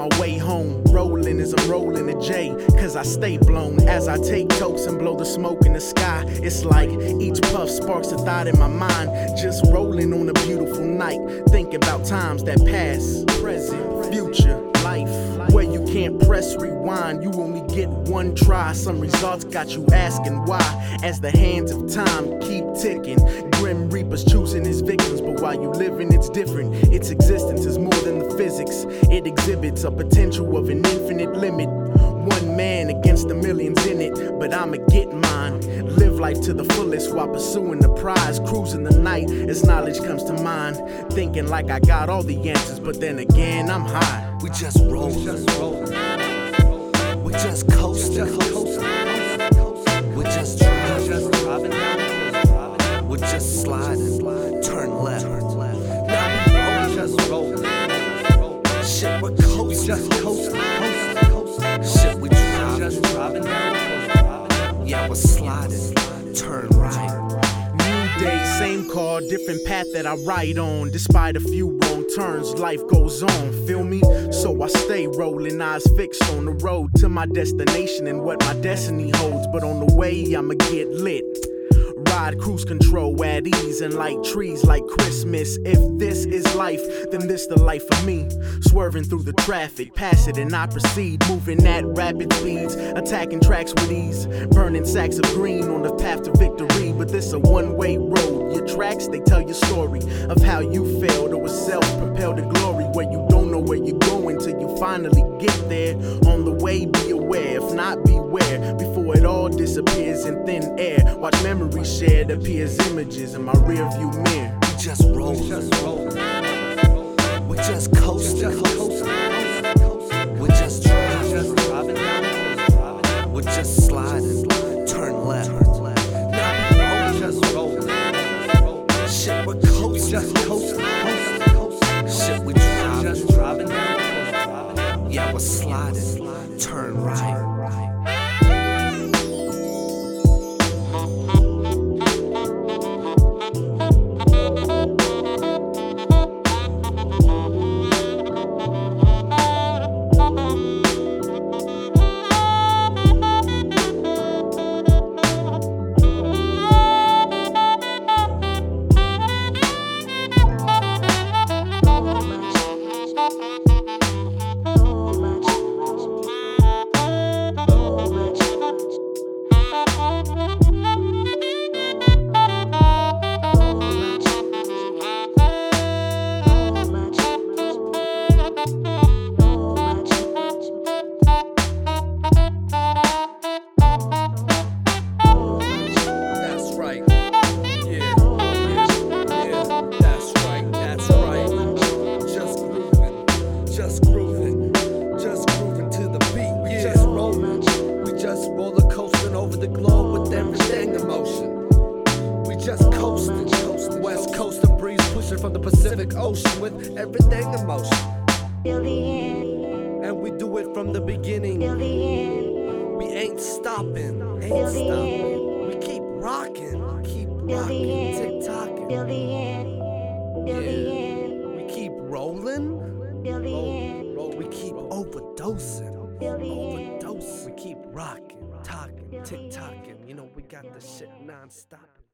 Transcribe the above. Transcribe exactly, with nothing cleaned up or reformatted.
my way home. Rolling as I'm rolling a J, cause I stay blown. As I take totes and blow the smoke in the sky, it's like each puff sparks a thought in my mind. Just rolling on a beautiful night, thinking about times that pass, present, future, life, where you can't press rewind. You only get one try. Some results got you asking why. As the hands of time keep ticking, Grim Reaper's choosing his victims. But while you living, it's different. Its existence is more than the physics. It exhibits a potential of an infinite limit. One man against the millions in it, but I'ma get mine. Live life to the fullest while pursuing the prize. Cruising the night as knowledge comes to mind. Thinking like I got all the answers, but then again I'm high. We just roll, we just coasting, we just driving, we just sliding, turn left. Now we just rolling, shit we're coasting, shit we driving, yeah we're sliding, turn right. New day, same car, different path that I ride on. Despite a few wrong turns, life goes on, feel me? So I stay rolling, eyes fixed on the road to my destination and what my destiny holds. But on the way, I'ma get lit. Ride cruise control at ease and light trees like Christmas. If this is life, then this the life for me. Swerving through the traffic, pass it and I proceed. Moving at rapid speeds, attacking tracks with ease. Burning sacks of green on the path to victory. But this a one-way road. Your tracks, they tell your story of how you failed or was self-propelled to glory. Where you don't know where you're going till you finally get there. On the way, be aware, if not, beware. Before it all disappears in thin air. Watch memories shared appears images in my rear view mirror. We just roll, we just coasting, we just driving, we just sliding, turn left. Now we just rolling, shit we're coasting, shit we driving, yeah we're sliding, turn right. Over the globe with everything in motion. We just coasting, coasting, west coast and breeze pushing from the Pacific Ocean with everything in motion. Till the end. And we do it from the beginning. Till the end. We ain't stopping, ain't Till the stopping. end. We keep rocking, keep Till the rocking, end. tick tocking. Till the end. Till the Yeah. end. We keep rolling, Till the roll, end. roll. We keep overdosing, Till the end. overdosing. We keep rocking, talking, tick tocking. You know we got the shit non-stop.